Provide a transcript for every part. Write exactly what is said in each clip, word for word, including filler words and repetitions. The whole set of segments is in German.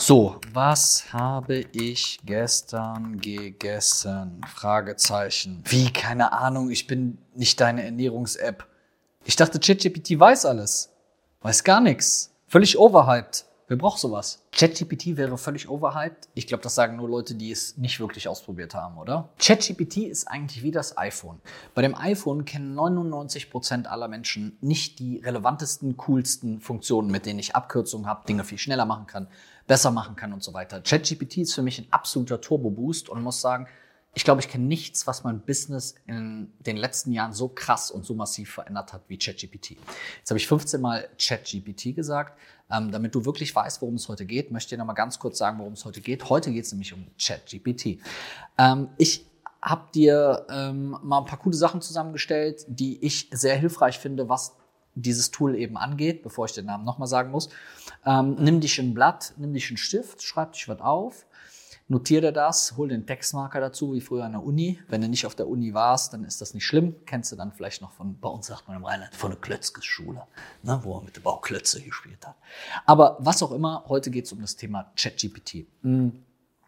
So, was habe ich gestern gegessen? Fragezeichen. Wie? Keine Ahnung, ich bin nicht deine Ernährungs-App. Ich dachte, ChatGPT weiß alles. Weiß gar nichts. Völlig overhyped. Wer braucht sowas? ChatGPT wäre völlig overhyped. Ich glaube, das sagen nur Leute, die es nicht wirklich ausprobiert haben, oder? ChatGPT ist eigentlich wie das iPhone. Bei dem iPhone kennen neunundneunzig Prozent aller Menschen nicht die relevantesten, coolsten Funktionen, mit denen ich Abkürzungen habe, Dinge viel schneller machen kann, besser machen kann und so weiter. ChatGPT ist für mich ein absoluter Turbo-Boost und muss sagen, ich glaube, ich kenne nichts, was mein Business in den letzten Jahren so krass und so massiv verändert hat wie ChatGPT. Jetzt habe ich fünfzehn Mal ChatGPT gesagt. Ähm, damit du wirklich weißt, worum es heute geht, möchte ich dir noch mal ganz kurz sagen, worum es heute geht. Heute geht es nämlich um ChatGPT. Ähm, ich habe dir ähm, mal ein paar coole Sachen zusammengestellt, die ich sehr hilfreich finde, was dieses Tool eben angeht, bevor ich den Namen nochmal sagen muss. Ähm, nimm dich ein Blatt, nimm dich einen Stift, schreib dich was auf. Notiere das, hol den Textmarker dazu, wie früher an der Uni. Wenn du nicht auf der Uni warst, dann ist das nicht schlimm. Kennst du dann vielleicht noch von, bei uns sagt man im Rheinland, von der Klötzkes-Schule, ne, wo er mit der Bauklötze gespielt hat. Aber was auch immer, heute geht es um das Thema ChatGPT. Mhm.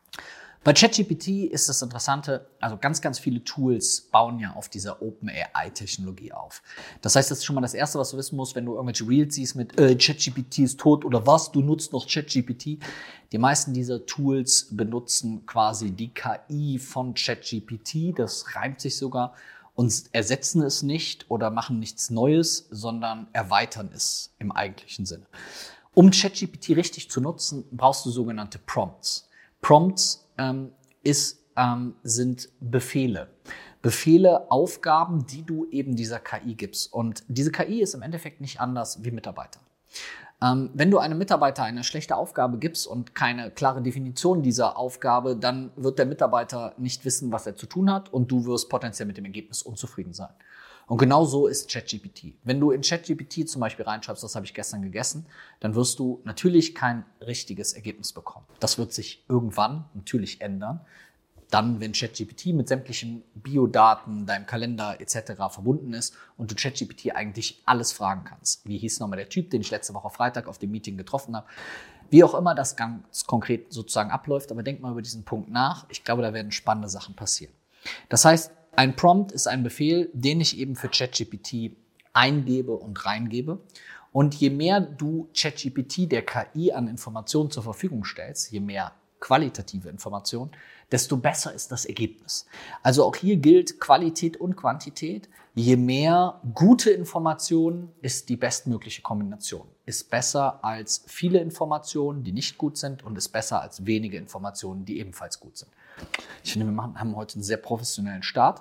Bei ChatGPT ist das Interessante, also ganz, ganz viele Tools bauen ja auf dieser OpenAI-Technologie auf. Das heißt, das ist schon mal das Erste, was du wissen musst, wenn du irgendwelche Reels siehst mit äh, ChatGPT ist tot oder was, du nutzt noch ChatGPT. Die meisten dieser Tools benutzen quasi die K I von ChatGPT, das reimt sich sogar, und ersetzen es nicht oder machen nichts Neues, sondern erweitern es im eigentlichen Sinne. Um ChatGPT richtig zu nutzen, brauchst du sogenannte Prompts. Prompts ähm, ist, ähm, sind Befehle. Befehle, Aufgaben, die du eben dieser K I gibst. Und diese K I ist im Endeffekt nicht anders wie Mitarbeiter. Ähm, wenn du einem Mitarbeiter eine schlechte Aufgabe gibst und keine klare Definition dieser Aufgabe, dann wird der Mitarbeiter nicht wissen, was er zu tun hat und du wirst potenziell mit dem Ergebnis unzufrieden sein. Und genau so ist ChatGPT. Wenn du in ChatGPT zum Beispiel reinschreibst, das habe ich gestern gegessen, dann wirst du natürlich kein richtiges Ergebnis bekommen. Das wird sich irgendwann natürlich ändern. Dann, wenn ChatGPT mit sämtlichen Biodaten, deinem Kalender et cetera verbunden ist und du ChatGPT eigentlich alles fragen kannst. Wie hieß nochmal der Typ, den ich letzte Woche Freitag auf dem Meeting getroffen habe? Wie auch immer das ganz konkret sozusagen abläuft, aber denk mal über diesen Punkt nach. Ich glaube, da werden spannende Sachen passieren. Das heißt, ein Prompt ist ein Befehl, den ich eben für ChatGPT eingebe und reingebe. Und je mehr du ChatGPT der K I an Informationen zur Verfügung stellst, je mehr qualitative Informationen, desto besser ist das Ergebnis. Also auch hier gilt Qualität und Quantität. Je mehr gute Informationen ist die bestmögliche Kombination. Ist besser als viele Informationen, die nicht gut sind, und ist besser als wenige Informationen, die ebenfalls gut sind. Ich finde, wir machen, haben heute einen sehr professionellen Start,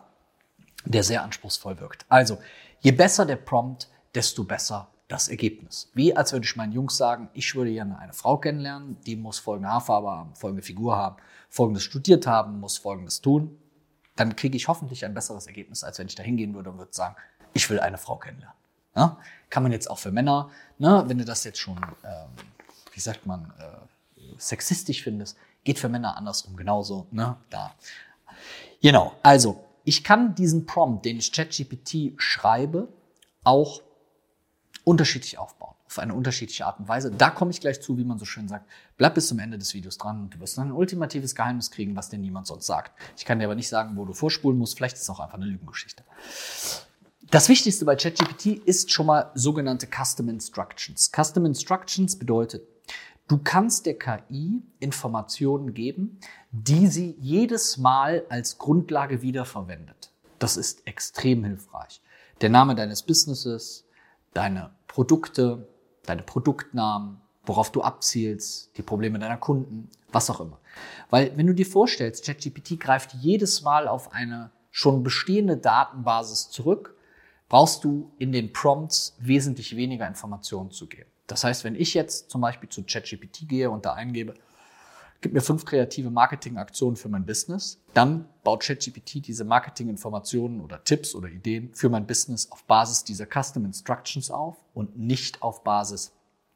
der sehr anspruchsvoll wirkt. Also, je besser der Prompt, desto besser das Ergebnis. Wie als würde ich meinen Jungs sagen, ich würde gerne eine Frau kennenlernen, die muss folgende Haarfarbe haben, folgende Figur haben, folgendes studiert haben, muss folgendes tun. Dann kriege ich hoffentlich ein besseres Ergebnis, als wenn ich da hingehen würde und würde sagen, ich will eine Frau kennenlernen. Ja? Kann man jetzt auch für Männer, ne, wenn du das jetzt schon, ähm, wie sagt man, äh, sexistisch findest, geht für Männer andersrum genauso. Ne? Da. Genau, also ich kann diesen Prompt, den ich ChatGPT schreibe, auch unterschiedlich aufbauen, auf eine unterschiedliche Art und Weise. Da komme ich gleich zu, wie man so schön sagt. Bleib bis zum Ende des Videos dran und du wirst dann ein ultimatives Geheimnis kriegen, was dir niemand sonst sagt. Ich kann dir aber nicht sagen, wo du vorspulen musst. Vielleicht ist es auch einfach eine Lügengeschichte. Das Wichtigste bei ChatGPT ist schon mal sogenannte Custom Instructions. Custom Instructions bedeutet, du kannst der K I Informationen geben, die sie jedes Mal als Grundlage wiederverwendet. Das ist extrem hilfreich. Der Name deines Businesses, deine Produkte, deine Produktnamen, worauf du abzielst, die Probleme deiner Kunden, was auch immer. Weil wenn du dir vorstellst, ChatGPT greift jedes Mal auf eine schon bestehende Datenbasis zurück, brauchst du in den Prompts wesentlich weniger Informationen zu geben. Das heißt, wenn ich jetzt zum Beispiel zu ChatGPT gehe und da eingebe, gib mir fünf kreative Marketingaktionen für mein Business, dann baut ChatGPT diese Marketinginformationen oder Tipps oder Ideen für mein Business auf Basis dieser Custom Instructions auf und nicht auf Basis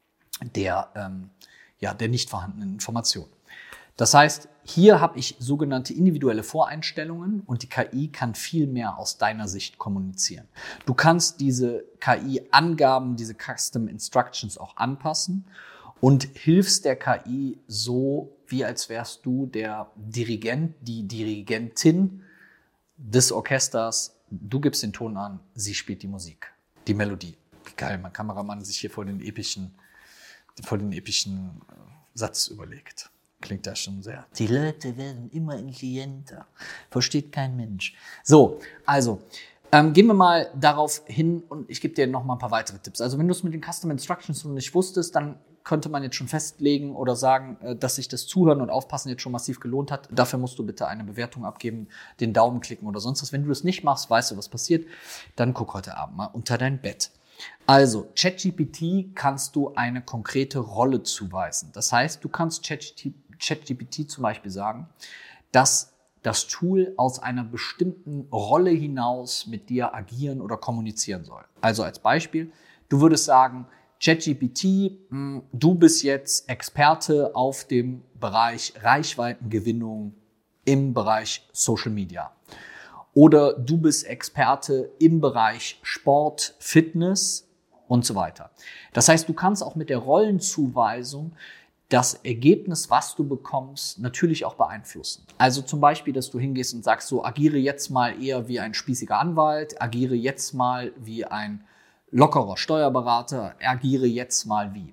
der, ähm, ja, der nicht vorhandenen Informationen. Das heißt, hier habe ich sogenannte individuelle Voreinstellungen und die K I kann viel mehr aus deiner Sicht kommunizieren. Du kannst diese K I-Angaben, diese Custom Instructions auch anpassen und hilfst der K I so, wie als wärst du der Dirigent, die Dirigentin des Orchesters. Du gibst den Ton an, sie spielt die Musik, die Melodie. Wie geil, mein Kameramann sich hier vor den epischen, vor den epischen Satz überlegt. Klingt das schon sehr. Die Leute werden immer intelligenter. Versteht kein Mensch. So, also, ähm, gehen wir mal darauf hin und ich gebe dir noch mal ein paar weitere Tipps. Also, wenn du es mit den Custom Instructions noch nicht wusstest, dann könnte man jetzt schon festlegen oder sagen, äh, dass sich das Zuhören und Aufpassen jetzt schon massiv gelohnt hat. Dafür musst du bitte eine Bewertung abgeben, den Daumen klicken oder sonst was. Wenn du das nicht machst, weißt du, was passiert. Dann guck heute Abend mal unter dein Bett. Also, ChatGPT kannst du eine konkrete Rolle zuweisen. Das heißt, du kannst ChatGPT ChatGPT zum Beispiel sagen, dass das Tool aus einer bestimmten Rolle hinaus mit dir agieren oder kommunizieren soll. Also als Beispiel, du würdest sagen, ChatGPT, du bist jetzt Experte auf dem Bereich Reichweitengewinnung im Bereich Social Media. Oder du bist Experte im Bereich Sport, Fitness und so weiter. Das heißt, du kannst auch mit der Rollenzuweisung das Ergebnis, was du bekommst, natürlich auch beeinflussen. Also zum Beispiel, dass du hingehst und sagst, so agiere jetzt mal eher wie ein spießiger Anwalt, agiere jetzt mal wie ein lockerer Steuerberater, agiere jetzt mal wie.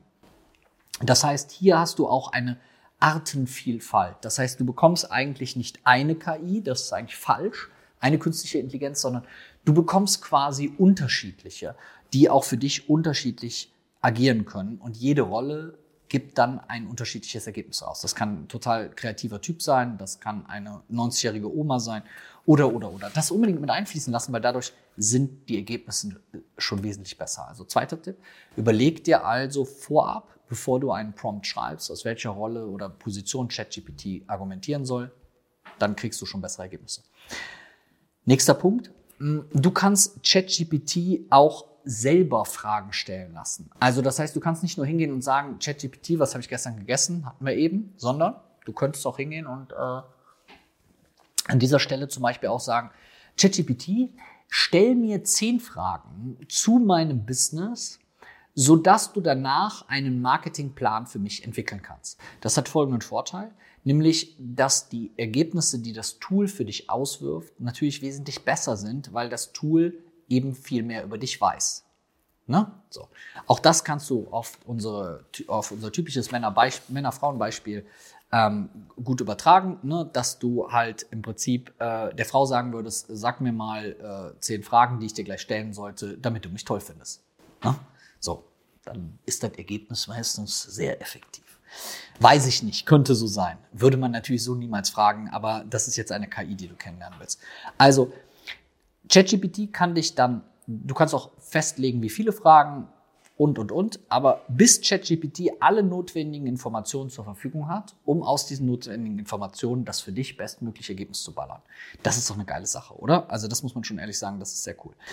Das heißt, hier hast du auch eine Artenvielfalt. Das heißt, du bekommst eigentlich nicht eine K I, das ist eigentlich falsch, eine künstliche Intelligenz, sondern du bekommst quasi unterschiedliche, die auch für dich unterschiedlich agieren können. Und jede Rolle gibt dann ein unterschiedliches Ergebnis raus. Das kann ein total kreativer Typ sein, das kann eine neunzigjährige Oma sein oder, oder, oder. Das unbedingt mit einfließen lassen, weil dadurch sind die Ergebnisse schon wesentlich besser. Also zweiter Tipp, überleg dir also vorab, bevor du einen Prompt schreibst, aus welcher Rolle oder Position ChatGPT argumentieren soll, dann kriegst du schon bessere Ergebnisse. Nächster Punkt, du kannst ChatGPT auch selber Fragen stellen lassen. Also das heißt, du kannst nicht nur hingehen und sagen, ChatGPT, was habe ich gestern gegessen, hatten wir eben, sondern du könntest auch hingehen und äh, an dieser Stelle zum Beispiel auch sagen, ChatGPT, stell mir zehn Fragen zu meinem Business, sodass du danach einen Marketingplan für mich entwickeln kannst. Das hat folgenden Vorteil, nämlich, dass die Ergebnisse, die das Tool für dich auswirft, natürlich wesentlich besser sind, weil das Tool eben viel mehr über dich weiß. Ne? So. Auch das kannst du auf, unsere, auf unser typisches Männer-Frauen-Beispiel ähm, gut übertragen, ne? Dass du halt im Prinzip äh, der Frau sagen würdest, sag mir mal äh, zehn Fragen, die ich dir gleich stellen sollte, damit du mich toll findest. Ne? So, dann ist das Ergebnis meistens sehr effektiv. Weiß ich nicht, könnte so sein. Würde man natürlich so niemals fragen, aber das ist jetzt eine K I, die du kennenlernen willst. Also, ChatGPT kann dich dann, du kannst auch festlegen, wie viele Fragen und, und, und, aber bis ChatGPT alle notwendigen Informationen zur Verfügung hat, um aus diesen notwendigen Informationen das für dich bestmögliche Ergebnis zu ballern. Das ist doch eine geile Sache, oder? Also das muss man schon ehrlich sagen, das ist sehr cool.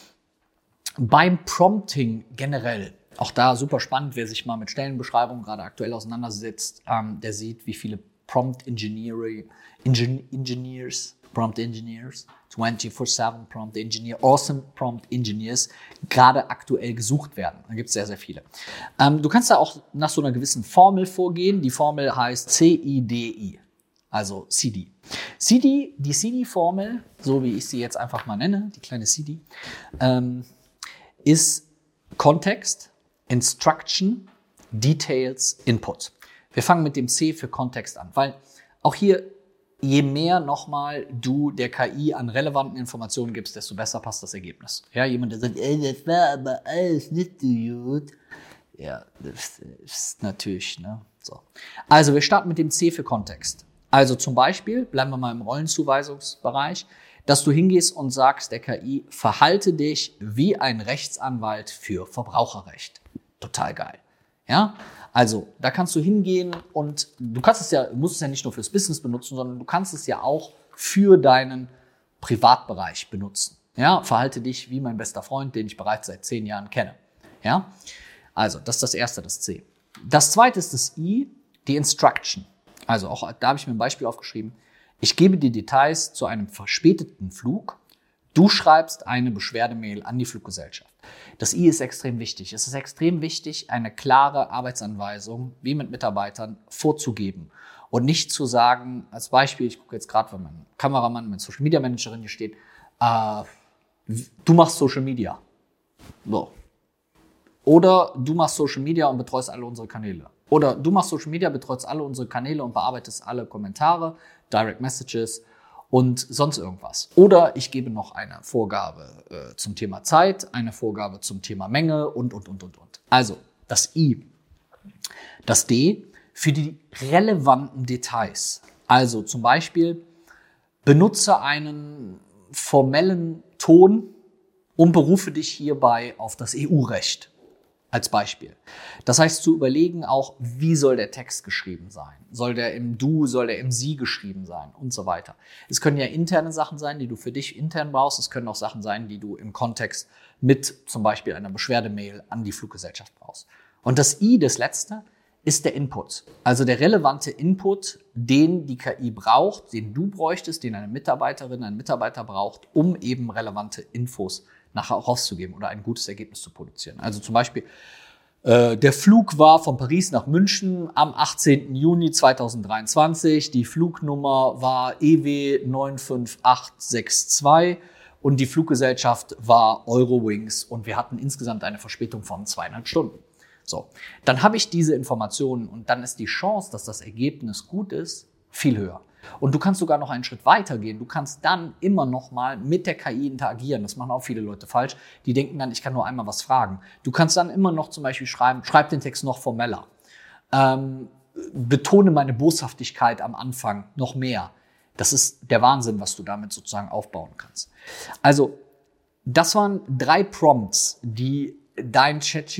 Beim Prompting generell, auch da super spannend, wer sich mal mit Stellenbeschreibungen gerade aktuell auseinandersetzt, ähm, der sieht, wie viele Prompt Engineering, Engin- Engineers, Prompt Engineers, vierundzwanzig sieben Prompt Engineer, Awesome Prompt Engineers gerade aktuell gesucht werden. Da gibt es sehr, sehr viele. Ähm, du kannst da auch nach so einer gewissen Formel vorgehen. Die Formel heißt C I D I, also C D. C D, die C D-Formel, so wie ich sie jetzt einfach mal nenne, die kleine C D, ähm, ist Kontext, Instruction, Details, Input. Wir fangen mit dem C für Kontext an, weil auch hier, je mehr nochmal du der K I an relevanten Informationen gibst, desto besser passt das Ergebnis. Ja, jemand, der sagt, ey, das war aber alles nicht so gut. Ja, das ist natürlich, ne, so. Also, wir starten mit dem C für Kontext. Also zum Beispiel, bleiben wir mal im Rollenzuweisungsbereich, dass du hingehst und sagst der K I, verhalte dich wie ein Rechtsanwalt für Verbraucherrecht. Total geil. Ja, also da kannst du hingehen und du kannst es ja, musst es ja nicht nur fürs Business benutzen, sondern du kannst es ja auch für deinen Privatbereich benutzen. Ja, verhalte dich wie mein bester Freund, den ich bereits seit zehn Jahren kenne. Ja, also das ist das erste, das C. Das zweite ist das I, die Instruction. Also auch da habe ich mir ein Beispiel aufgeschrieben. Ich gebe dir Details zu einem verspäteten Flug. Du schreibst eine Beschwerdemail an die Fluggesellschaft. Das I ist extrem wichtig. Es ist extrem wichtig, eine klare Arbeitsanweisung, wie mit Mitarbeitern, vorzugeben. Und nicht zu sagen, als Beispiel, ich gucke jetzt gerade, wenn mein Kameramann, meine Social Media Managerin hier steht, äh, du machst Social Media. So. Oder du machst Social Media und betreust alle unsere Kanäle. Oder du machst Social Media, betreust alle unsere Kanäle und bearbeitest alle Kommentare, Direct Messages und sonst irgendwas. Oder ich gebe noch eine Vorgabe äh, zum Thema Zeit, eine Vorgabe zum Thema Menge und, und, und, und, und. Also das I. Das D für die relevanten Details. Also zum Beispiel benutze einen formellen Ton und berufe dich hierbei auf das E U-Recht. Als Beispiel. Das heißt, zu überlegen auch, wie soll der Text geschrieben sein? Soll der im Du, soll der im Sie geschrieben sein? Und so weiter. Es können ja interne Sachen sein, die du für dich intern brauchst. Es können auch Sachen sein, die du im Kontext mit zum Beispiel einer Beschwerdemail an die Fluggesellschaft brauchst. Und das I, das letzte, ist der Input. Also der relevante Input, den die K I braucht, den du bräuchtest, den eine Mitarbeiterin, ein Mitarbeiter braucht, um eben relevante Infos nachher auch rauszugeben oder ein gutes Ergebnis zu produzieren. Also zum Beispiel, äh, der Flug war von Paris nach München am achtzehnten Juni zweitausenddreiundzwanzig. Die Flugnummer war E W neun fünf acht sechs zwei und die Fluggesellschaft war Eurowings und wir hatten insgesamt eine Verspätung von zweieinhalb Stunden. So, dann habe ich diese Informationen und dann ist die Chance, dass das Ergebnis gut ist, viel höher. Und du kannst sogar noch einen Schritt weiter gehen. Du kannst dann immer noch mal mit der K I interagieren. Das machen auch viele Leute falsch. Die denken dann, ich kann nur einmal was fragen. Du kannst dann immer noch zum Beispiel schreiben, schreib den Text noch formeller. Ähm, betone meine Boshaftigkeit am Anfang noch mehr. Das ist der Wahnsinn, was du damit sozusagen aufbauen kannst. Also, das waren drei Prompts, die dein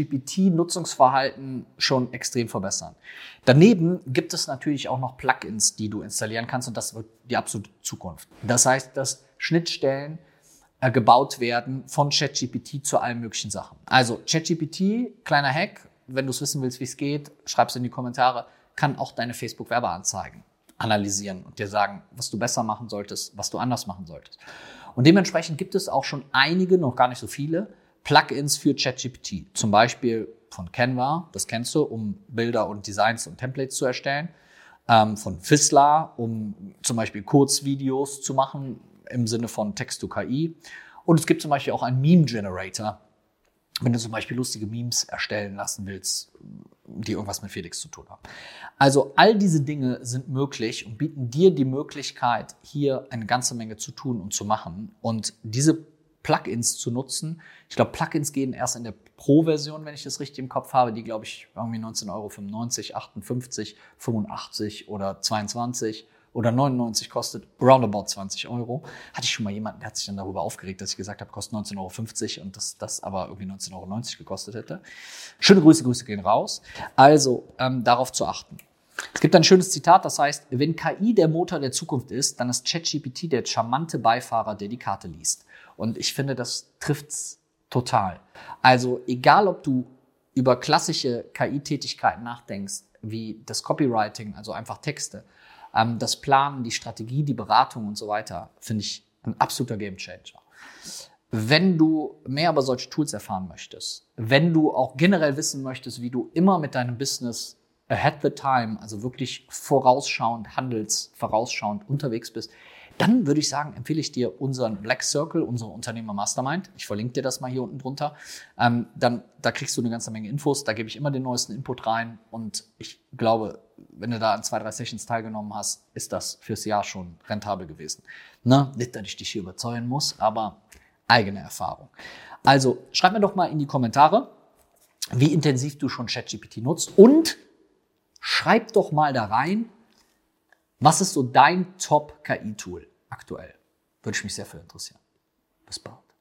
ChatGPT-Nutzungsverhalten schon extrem verbessern. Daneben gibt es natürlich auch noch Plugins, die du installieren kannst und das wird die absolute Zukunft. Das heißt, dass Schnittstellen äh, gebaut werden von ChatGPT zu allen möglichen Sachen. Also ChatGPT, kleiner Hack, wenn du es wissen willst, wie es geht, schreib es in die Kommentare, kann auch deine Facebook-Werbeanzeigen analysieren und dir sagen, was du besser machen solltest, was du anders machen solltest. Und dementsprechend gibt es auch schon einige, noch gar nicht so viele, Plugins für ChatGPT, zum Beispiel von Canva, das kennst du, um Bilder und Designs und Templates zu erstellen, ähm, von Fissler, um zum Beispiel Kurzvideos zu machen im Sinne von Text-to-K I. Und es gibt zum Beispiel auch einen Meme-Generator, wenn du zum Beispiel lustige Memes erstellen lassen willst, die irgendwas mit Felix zu tun haben. Also all diese Dinge sind möglich und bieten dir die Möglichkeit, hier eine ganze Menge zu tun und zu machen. Und diese Plugins zu nutzen. Ich glaube, Plugins gehen erst in der Pro-Version, wenn ich das richtig im Kopf habe, die, glaube ich, irgendwie neunzehn Euro fünfundneunzig, achtundfünfzig, fünfundachtzig oder zweiundzwanzig oder neunundneunzig kostet, roundabout zwanzig Euro. Hatte ich schon mal jemanden, der hat sich dann darüber aufgeregt, dass ich gesagt habe, kostet neunzehn Euro fünfzig und das, das aber irgendwie neunzehn Euro neunzig gekostet hätte. Schöne Grüße, Grüße gehen raus. Also, ähm, darauf zu achten. Es gibt ein schönes Zitat, das heißt, wenn K I der Motor der Zukunft ist, dann ist ChatGPT der charmante Beifahrer, der die Karte liest. Und ich finde, das trifft's total. Also egal, ob du über klassische K I-Tätigkeiten nachdenkst, wie das Copywriting, also einfach Texte, ähm, das Planen, die Strategie, die Beratung und so weiter, finde ich ein absoluter Gamechanger. Wenn du mehr über solche Tools erfahren möchtest, wenn du auch generell wissen möchtest, wie du immer mit deinem Business ahead the time, also wirklich vorausschauend, handelsvorausschauend unterwegs bist, dann würde ich sagen, empfehle ich dir unseren Black Circle, unsere Unternehmer Mastermind. Ich verlinke dir das mal hier unten drunter. Ähm, dann, da kriegst du eine ganze Menge Infos. Da gebe ich immer den neuesten Input rein. Und ich glaube, wenn du da an zwei, drei Sessions teilgenommen hast, ist das fürs Jahr schon rentabel gewesen. Ne? Nicht, dass ich dich hier überzeugen muss, aber eigene Erfahrung. Also schreib mir doch mal in die Kommentare, wie intensiv du schon ChatGPT nutzt und schreib doch mal da rein, was ist so dein Top-K I-Tool aktuell? Würde ich mich sehr für interessieren. Bis bald.